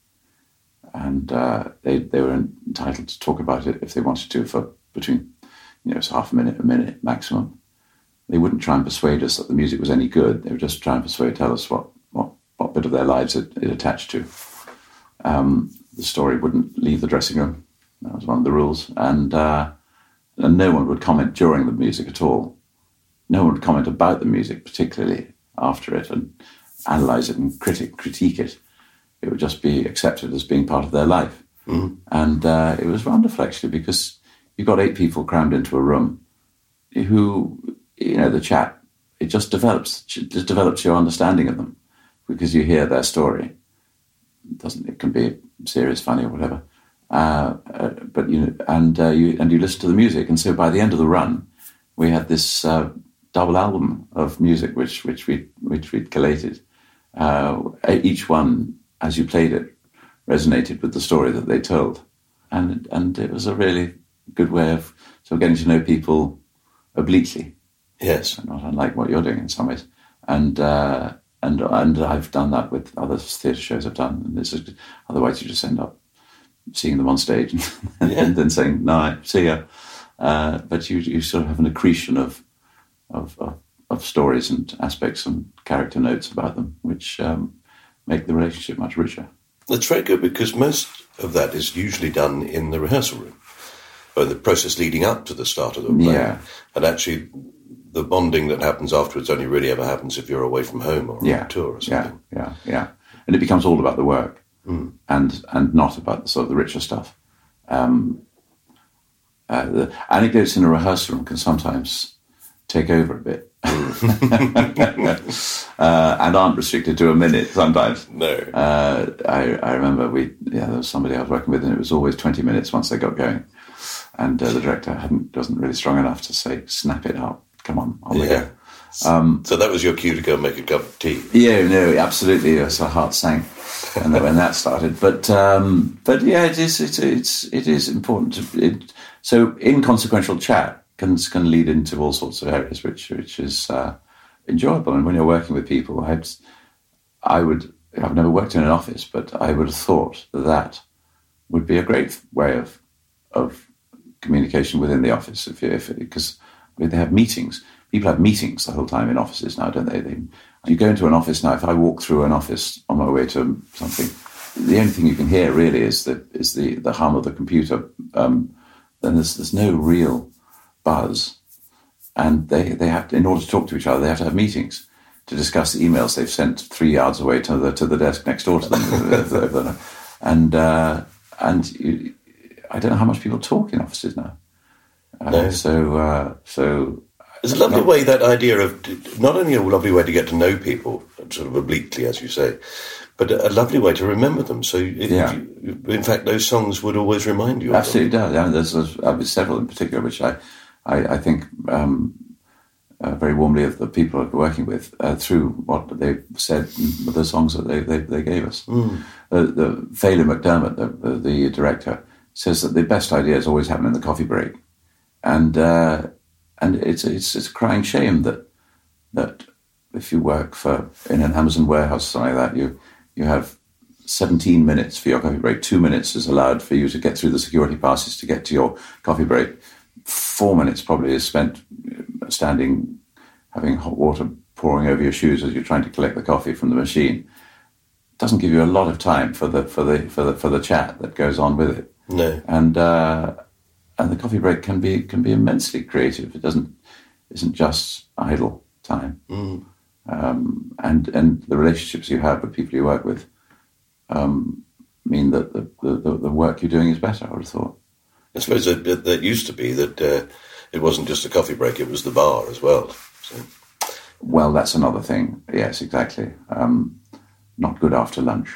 And uh, they, they were entitled to talk about it if they wanted to for between, you know, it's half a minute, a minute maximum. They wouldn't try and persuade us that the music was any good. They would just try and persuade, tell us what, what, what bit of their lives it, it attached to. Um, the story wouldn't leave the dressing room. That was one of the rules. And, uh, and no one would comment during the music at all. No one would comment about the music, particularly after it, and analyse it and critic, critique it. It would just be accepted as being part of their life. Mm. And uh, it was wonderful, actually, because you got eight people crammed into a room who, you know, the chat, it just develops, it just develops your understanding of them because you hear their story. It doesn't, it can be serious, funny, or whatever. Uh, uh, but you know, and uh, you and you listen to the music, and so by the end of the run, we had this uh, double album of music which which we which we'd collated. Uh, each one, as you played it, resonated with the story that they told, and and it was a really good way of sort of getting to know people obliquely. Yes, not unlike what you're doing in some ways, and uh, and and I've done that with other theatre shows I've done. And this is, otherwise, you just end up seeing them on stage and, yeah. and then saying, "No, I see ya." Uh, but you you sort of have an accretion of of, of of stories and aspects and character notes about them, which um, make the relationship much richer. That's very good, because most of that is usually done in the rehearsal room, or the process leading up to the start of the play. Yeah. And actually, the bonding that happens afterwards only really ever happens if you're away from home or yeah. on tour or something. Yeah, yeah, yeah. And it becomes all about the work mm. and and not about the sort of the richer stuff. Um, uh, the anecdotes in a rehearsal room can sometimes take over a bit. uh, and aren't restricted to a minute sometimes. No. Uh, I, I remember we, yeah, there was somebody I was working with, and it was always twenty minutes once they got going. And uh, the director hadn't, wasn't really strong enough to say, snap it up, come on, on we yeah. go. Um, so that was your cue to go and make a cup of tea? Yeah, no, absolutely. So our heart sank and when that started. But um, but yeah, it is, it's, it's, it is important. To, it, so inconsequential chat can can lead into all sorts of areas, which which is uh, enjoyable. And when you're working with people, I'd, I would, I've never worked in an office, but I would have thought that, that would be a great way of of communication within the office, if, if because they have meetings. People have meetings the whole time in offices now, don't they? they? You go into an office now. If I walk through an office on my way to something, the only thing you can hear really is the is the, the hum of the computer. Um, then there's there's no real buzz, and they they have to, in order to talk to each other, they have to have meetings to discuss the emails they've sent three yards away to the to the desk next door to them, and uh, and you, I don't know how much people talk in offices now. Uh, no. So uh, so. It's a lovely way, that idea of, not only a lovely way to get to know people, sort of obliquely, as you say, but a lovely way to remember them. So, it, yeah. you, in fact, those songs would always remind you of Absolutely them. does. I mean, there's, there's uh, several in particular, which I, I, I think um, uh, very warmly of the people I'm working with uh, through what they said with the songs that they, they, they gave us. Mm. Uh, the Phelim McDermott, the, the, the director, says that the best ideas always happen in the coffee break. And... Uh, And it's it's it's a crying shame that that if you work for in an Amazon warehouse or something like that, you you have seventeen minutes for your coffee break. Two minutes is allowed for you to get through the security passes to get to your coffee break. Four minutes probably is spent standing having hot water pouring over your shoes as you're trying to collect the coffee from the machine doesn't give you a lot of time for the for the for the for the chat that goes on with it. No. And uh, and the coffee break can be can be immensely creative. It doesn't isn't just idle time. Mm. Um, and and the relationships you have with people you work with um, mean that the, the the work you're doing is better, I would have thought. I suppose that, that, that used to be that uh, it wasn't just a coffee break; it was the bar as well. So. Well, that's another thing. Yes, exactly. Um, not good after lunch.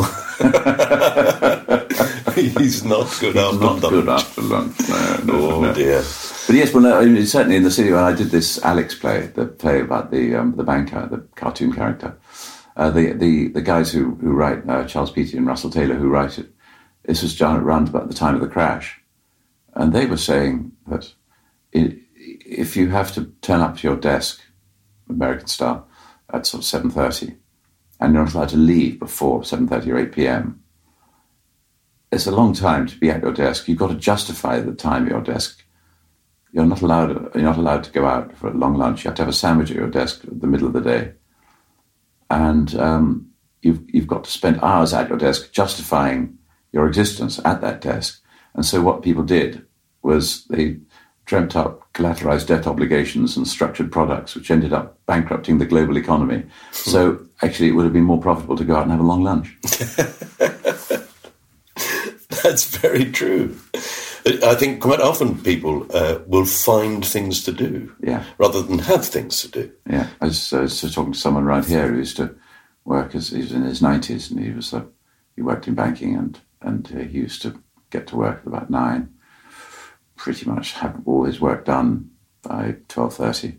He's not good He's after not lunch. good after lunch. No, no, Oh no. dear. But yes, well, no, I mean, certainly in the city when I did this Alex play, the play about the um, the banker, the cartoon character, uh, the the the guys who who write uh, Charles Peaty and Russell Taylor who write it. This was done around about the time of the crash, and they were saying that it, if you have to turn up to your desk, American style, at sort of seven thirty, and you're not allowed to leave before seven thirty or eight p.m. It's a long time to be at your desk. You've got to justify the time at your desk. You're not allowed. You're not allowed to go out for a long lunch. You have to have a sandwich at your desk at the middle of the day, and um, you've you've got to spend hours at your desk justifying your existence at that desk. And so what people did was they dreamt up collateralized debt obligations and structured products, which ended up bankrupting the global economy. So actually, it would have been more profitable to go out and have a long lunch. That's very true. I think quite often people uh, will find things to do Yeah. rather than have things to do. Yeah, I was, I was talking to someone right here who used to work as he was in his nineties, and he was uh, he worked in banking, and and uh, he used to get to work at about nine, pretty much have all his work done by twelve thirty.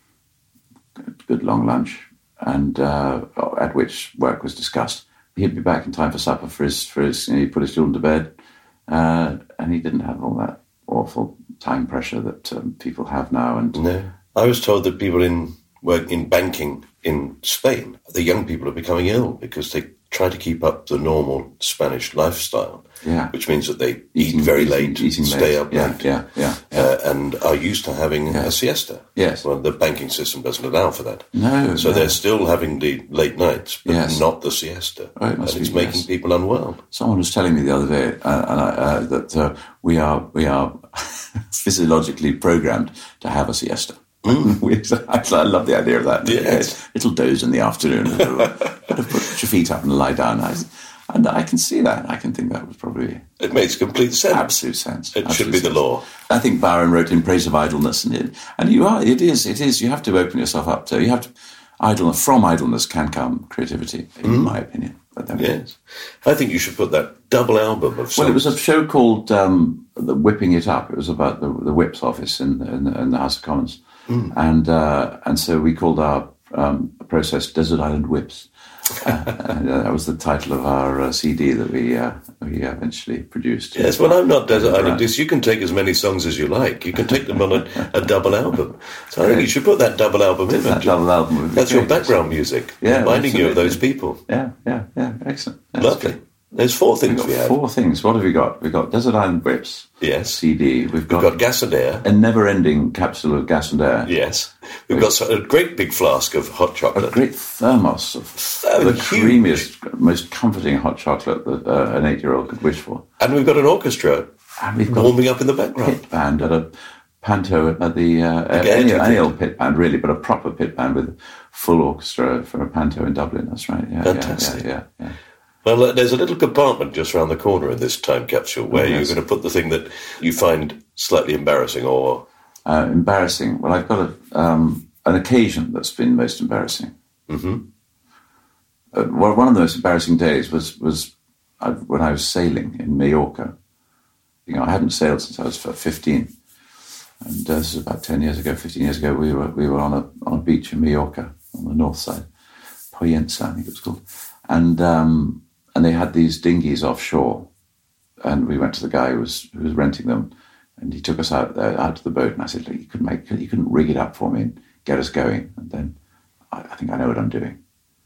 Good, good long lunch, and uh, at which work was discussed. He'd be back in time for supper for his for his. You know, he put his children to bed, uh, and he didn't have all that awful time pressure that um, people have now. And No, I was told that people in work in banking in Spain, the young people are becoming ill because they try to keep up the normal Spanish lifestyle, yeah, which means that they eating eat very eating, late, eating stay late. up yeah, late, yeah, yeah, yeah. Uh, and are used to having Yeah. a siesta. Yes. Well, the banking system doesn't allow for that. No, So no. they're still having the late nights, but Yes. not the siesta. Oh, it and must it's be, making yes. people unwell. Someone was telling me the other day uh, and I, uh, that uh, we are we are physiologically programmed to have a siesta. Mm. we, I love the idea of that. Yes. Little doze in the afternoon, put, put your feet up and lie down. I, and I can see that. I can think that was probably It makes complete sense. absolute sense. It absolute should be the sense. law. I think Byron wrote In Praise of Idleness, and it, and you are. It is. It is. You have to open yourself up to. You have to. Idleness from idleness can come creativity, in Mm. my opinion. But then, Yes. I think you should put that double album of songs. well, it was a show called um, the Whipping It Up. It was about the, the Whip's office in, in, in the House of Commons, Mm. and uh, and so we called our um, process Desert Island Whips. uh, and, uh, that was the title of our uh, C D that we uh, we eventually produced. Yes, well, I'm not Desert Right. Island. You can take as many songs as you like. You can take them on a, a double album. So I think you should put that double album in. That double album would be That's your great. background music, Yeah, reminding you of absolutely. those people. Yeah, yeah, yeah. Excellent. That's Lovely. good. There's four We've things got we have. four things. What have we got? We've got Desert Island Whips Yes. C D. We've got, We've got gas and air. a never-ending capsule of gas and air. Yes. We've got so- a great big flask of hot A chocolate. great thermos of Oh, the huge. creamiest, most comforting hot chocolate that uh, an eight-year-old could wish for. And we've got an orchestra And we've got warming up in the a background. pit band at a panto at the uh, Again, any, you any think- old pit band really, but a proper pit band with full orchestra for a panto in Dublin. That's right. Yeah, Fantastic. Yeah, yeah, yeah. Well, uh, there's a little compartment just round the corner in this time capsule where Oh, yes. you're going to put the thing that you find slightly embarrassing or... Uh, embarrassing. Well, I've got a, um, an occasion that's been most embarrassing. Mm-hmm. Uh, well, one of the most embarrassing days was was I, when I was sailing in Mallorca. You know, I hadn't sailed since I was fifteen, and uh, this is about ten years ago, fifteen years ago. We were we were on a on a beach in Mallorca on the north side, Poyensa, I think it was called, and um, and they had these dinghies offshore, and we went to the guy who was who was renting them, and he took us out there, out to the boat, and I said, "Look, you couldn't make you couldn't rig it up for me and get us going," and then I, I think I know what I'm doing.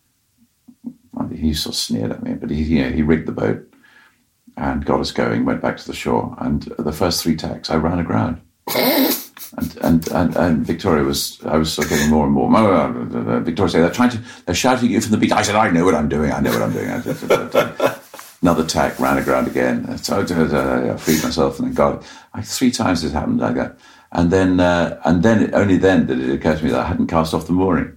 He sort of sneered at me, but he, you know, he rigged the boat and got us going, went back to the shore, and the first three tacks I ran aground. And, and and and Victoria was, I was sort of getting more and more. Victoria said, they're trying to, they're shouting at you from the beach. I said, I know what I'm doing. I know what I'm doing. Another tack, ran aground again. So I freed myself, and then God, like three times it happened like that. And then, uh, and then it, only then did it occur to me that I hadn't cast off the mooring.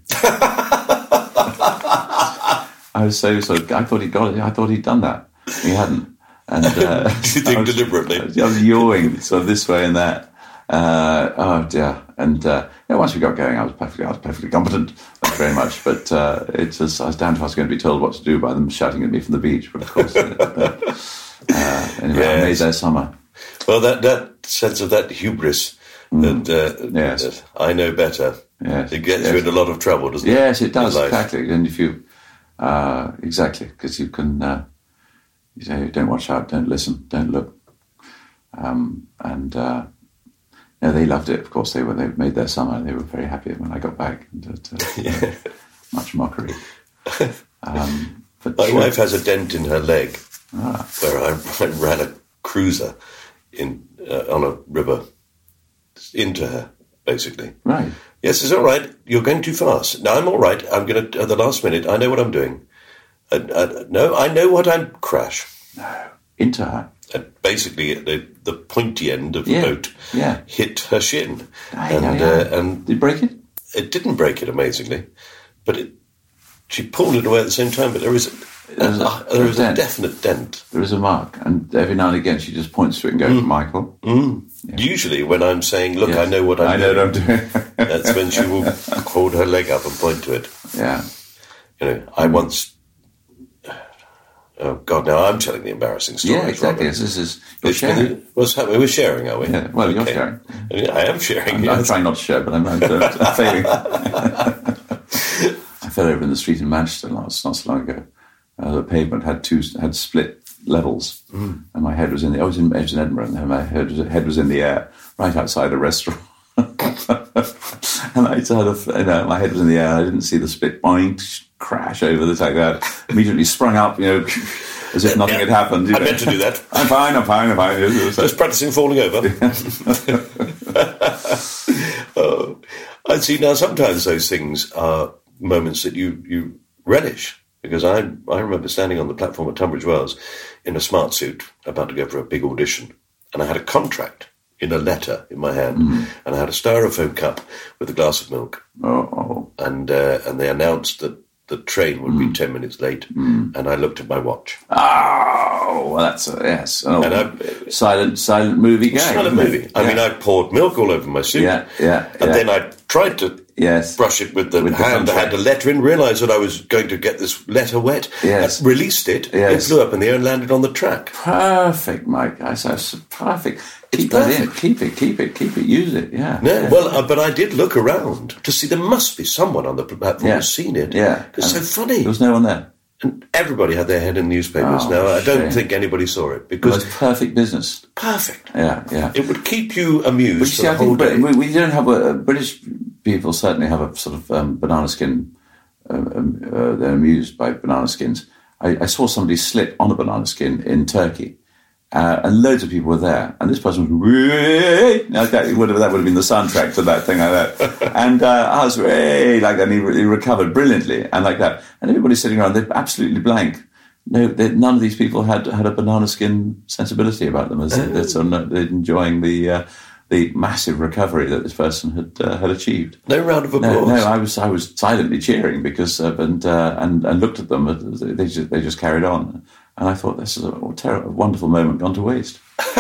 I was so sort of, I thought he'd got it. I thought he'd done that. He hadn't. And uh, you think I was, deliberately? I was yawing sort of this way and that. Uh, oh dear! And uh, yeah, once we got going, I was perfectly, I was perfectly competent. Thank you very much. But uh, it was, I was damned if I was going to be told what to do by them shouting at me from the beach. But of course, uh, uh, anyway, yes. I made their summer. Well, that that sense of that hubris, mm. that, uh, yes. that I know better, yes. it gets yes. you in a lot of trouble, doesn't it? Yes, it does exactly. And if you uh, exactly because you can, uh, you say, don't watch out, don't listen, don't look, um, and. Uh, Yeah, they loved it. Of course, they were. They made their summer. They were very happy when I got back. And, uh, yeah. Much mockery. Um, but My sure. wife has a dent in her leg ah. where I, I ran a cruiser in uh, on a river into her, basically. Right. Yes, it's all right. You're going too fast. No, I'm all right. I'm going to, at the last minute, I know what I'm doing. I, I, no, I know what I'm... Crash. No. Into her. And basically, the, the pointy end of the yeah. boat yeah. hit her shin. Aye, and, aye, aye. Uh, and Did it break it? It didn't break it, amazingly. But it, she pulled it away at the same time, but there is a, There's a, uh, there is a, dent. definite dent. There is a mark. And every now and again, she just points to it and goes, mm. Michael. Mm. Yeah. Usually, when I'm saying, look, yes. I know what I'm I know doing. what I'm doing. That's when she will hold her leg up and point to it. Yeah. You know, I once... Oh, God, now I'm telling the embarrassing story. Yeah, exactly. Yes, this is... You're it's sharing. Been, what's happening? We're sharing, are we? Yeah, well, okay. You're sharing. I am sharing, I'm, yes. I'm trying not to share, but I'm, I'm, I'm failing. I fell over in the street in Manchester last, not so long ago. Uh, the pavement had two had split levels, mm. and my head was in the... I was in, I was in Edinburgh, and my head was, head was in the air, right outside a restaurant. And I sort of, you know, my head was in the air. I didn't see the split boing, crash over the like that. Immediately sprung up, you know, as if nothing yeah. had happened. You I know. meant to do that. I'm fine, I'm fine, I'm fine. Just practicing falling over. Oh, I see. Now, sometimes those things are moments that you, you relish. Because I I remember standing on the platform at Tunbridge Wells in a smart suit, about to go for a big audition, and I had a contract in a letter in my hand, mm. and I had a styrofoam cup with a glass of milk. Oh, and uh, and they announced that the train would mm. be ten minutes late, mm. and I looked at my watch. Oh, well, that's a, yes. Oh, and I, silent, silent movie game. Silent movie. I yeah. mean, I poured milk all over my suit. Yeah, yeah. And yeah. then I tried to yes. brush it with the with hand the that had the letter in, realised that I was going to get this letter wet, yes. I released it, yes. it flew up in the air and landed on the track. Perfect, Mike. I said, perfect. Keep It's that perfect. in. Keep it, keep it, keep it, use it, yeah. No, yeah. well, uh, but I did look around to see there must be someone on the platform yeah. who's seen it. Yeah. It's so funny. There was no one there. And everybody had their head in newspapers. Oh, now, I don't shame. think anybody saw it because... It was perfect business. Perfect. Yeah, yeah. It would keep you amused But you for see, the I whole think day. we, we don't have a, British people certainly have a sort of um, banana skin. Um, uh, they're amused by banana skins. I, I saw somebody slip on a banana skin in Turkey, uh, and loads of people were there. And this person was really like that. Would have, that would have been the soundtrack to that thing like that. And uh, I was really like that. And he, he recovered brilliantly and like that. And everybody's sitting around. They're absolutely blank. No, they, none of these people had had a banana skin sensibility about them. As oh. they're, sort of, they're enjoying the uh, the massive recovery that this person had uh, had achieved. No round of applause. No, no, I was I was silently cheering because uh, and uh, and and looked at them. They just they just carried on, and I thought this is a, terrible, wonderful moment gone to waste.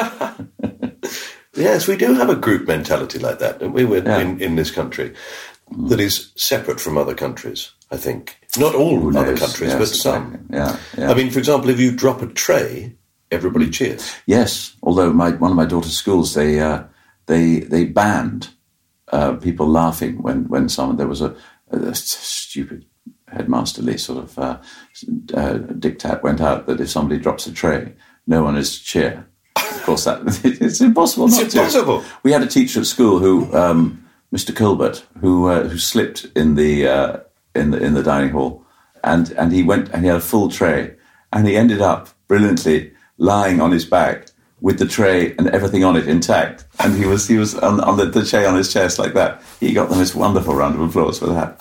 Yes, we do have a group mentality like that, don't we? We're Yeah. in in this country that is separate from other countries. I think not all Who other knows? countries, Yes, but exactly. some. Yeah, yeah. I mean, for example, if you drop a tray, everybody cheers. Yes, although my one of my daughter's schools they uh, they they banned uh, people laughing when when someone there was a, a stupid headmasterly sort of uh, uh, diktat went out that if somebody drops a tray, no one is to cheer. Of course, that it's impossible. It's not impossible. To. We had a teacher at school who, um, Mister Colbert, who uh, who slipped in the uh, in the in the dining hall, and and he went and he had a full tray, and he ended up brilliantly lying on his back with the tray and everything on it intact. And he was he was on, on the, the tray on his chest like that. He got the most wonderful round of applause for that.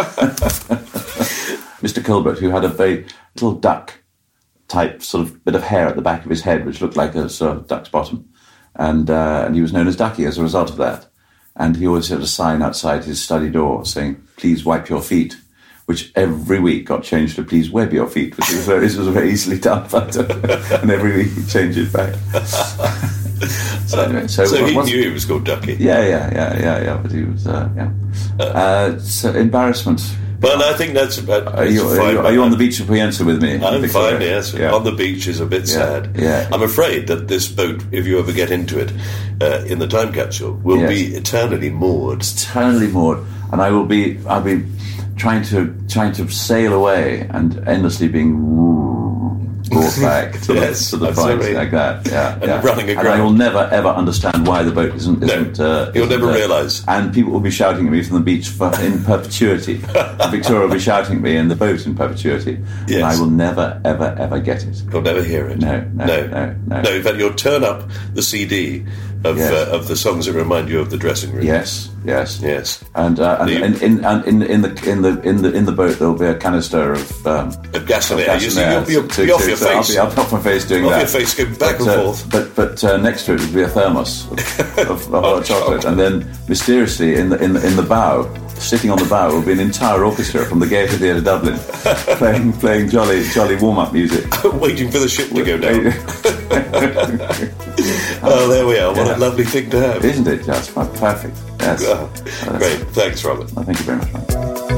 Mister Colbert, who had a very little duck type sort of bit of hair at the back of his head, which looked like a sort of duck's bottom. And, uh, and he was known as Ducky as a result of that. And he always had a sign outside his study door saying, "Please wipe your feet," which every week got changed to "Please web your feet," which was very, this was very easily done. But, uh, and every week he changed it back. so anyway, so, so he was, knew he was called Ducky. Yeah, yeah, yeah, yeah, yeah. But he was, uh, yeah. Uh, so embarrassment. Well, I think that's about. Are you, are you, are you on the beach of Pienza with me? I'm fine, yes. Yeah. On the beach is a bit yeah. sad. Yeah. I'm afraid that this boat, if you ever get into it, uh, in the time capsule, will yes. be eternally moored. Eternally moored, and I will be. I'll be trying to trying to sail away and endlessly being brought back to yes, the, to the point like that. Yeah, and yeah. running aground. And I will never ever understand why the boat isn't. isn't no, uh, you'll isn't, never uh, realise. And people will be shouting at me from the beach for, in perpetuity. Victoria will be shouting at me in the boat in perpetuity, yes. and I will never ever ever get it. You'll never hear it. No, no, no, no. No, no in fact, you'll turn up the C D of yes. uh, of the songs that remind you of the dressing room. Yes, yes, yes. And uh, and, you, and, in, and in in the in the in the in the boat there will be a canister of um, of gas and of air. Gas You and see, air you'll be, you'll to, be off to, your so face. I'll be, I'll be off my face doing off that. Off your face, going back but, and uh, forth. But but uh, next to it will be a thermos of, of, of hot chocolate, and then mysteriously in the in the, in the bow, sitting on the bow, will be an entire orchestra from the Gaiety Theatre Dublin, playing playing jolly jolly warm up music, waiting for the ship to go down. Oh, there we are. What yeah. a lovely thing to have, isn't it? That's perfect. Yes. Oh, oh, great. Thanks, Robert. Oh, thank you very much, man.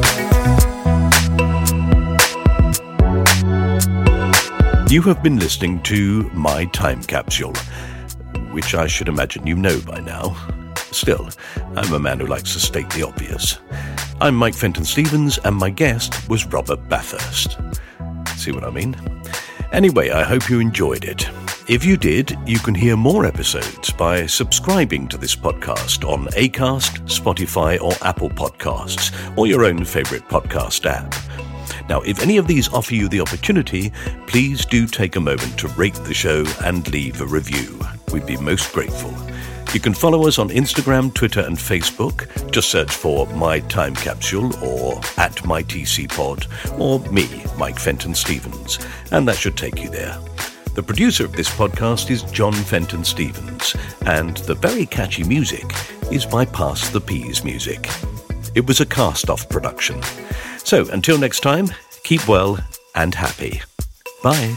You have been listening to My Time Capsule, which I should imagine you know by now. Still, I'm a man who likes to state the obvious. I'm Mike Fenton-Stevens, and my guest was Robert Bathurst. See what I mean? Anyway, I hope you enjoyed it. If you did, you can hear more episodes by subscribing to this podcast on Acast, Spotify, or Apple Podcasts, or your own favourite podcast app. Now, if any of these offer you the opportunity, please do take a moment to rate the show and leave a review. We'd be most grateful. You can follow us on Instagram, Twitter, and Facebook. Just search for My Time Capsule or at MyTCPod or me, Mike Fenton-Stevens, and that should take you there. The producer of this podcast is John Fenton-Stevens, and the very catchy music is by Pass the Peas Music. It was a cast-off production. So, until next time, keep well and happy. Bye.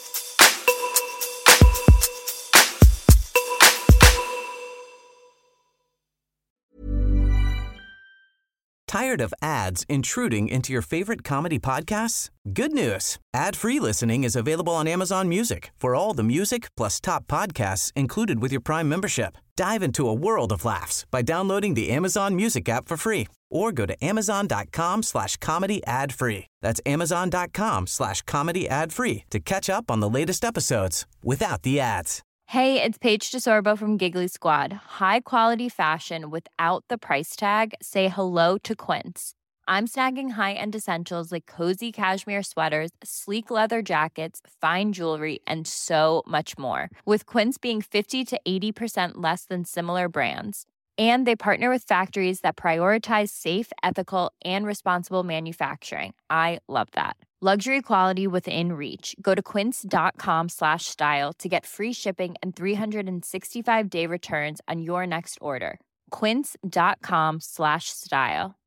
Tired of ads intruding into your favorite comedy podcasts? Good news. Ad-free listening is available on Amazon Music for all the music plus top podcasts included with your Prime membership. Dive into a world of laughs by downloading the Amazon Music app for free or go to amazon.com slash comedy ad free. That's amazon.com slash comedy ad free to catch up on the latest episodes without the ads. Hey, it's Paige DeSorbo from Giggly Squad. High quality fashion without the price tag. Say hello to Quince. I'm snagging high-end essentials like cozy cashmere sweaters, sleek leather jackets, fine jewelry, and so much more. With Quince being fifty to eighty percent less than similar brands. And they partner with factories that prioritize safe, ethical, and responsible manufacturing. I love that. Luxury quality within reach. Go to quince.com slash style to get free shipping and three sixty-five day returns on your next order. Quince.com slash style.